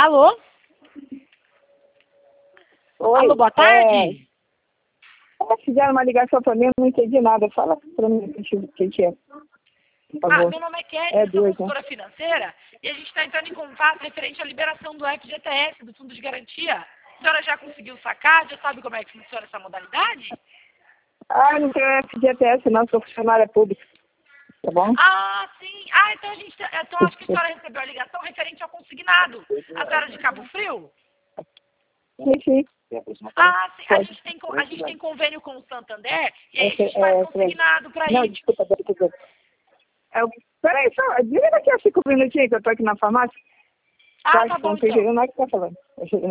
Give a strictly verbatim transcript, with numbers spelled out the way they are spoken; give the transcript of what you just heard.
Alô? Oi, Alô, boa tarde. É, fizeram uma ligação para mim, eu não entendi nada. Fala para mim o que, que é. Por Ah, favor. meu nome é Kelly, É eu sou dois, consultora financeira e a gente está entrando em contato referente à liberação do F G T S, do Fundo de Garantia. A senhora já conseguiu sacar? Já sabe como é que funciona essa modalidade? Ah, não tenho F G T S não, sou funcionária pública. Tá bom? Ah, sim. Ah, então a gente. Então acho que a senhora recebeu a ligação referente ao consignado. A senhora de Cabo Frio? Sim, sim. Ah, sim. A gente tem, a gente tem convênio com o Santander e aí a gente É, faz é, consignado para não, isso. desculpa, desculpa. É, peraí, só, diga daqui a cinco minutinhos que eu tô aqui na farmácia. Ah, Tá, tá bom não tô então. entendendo nada que tá falando.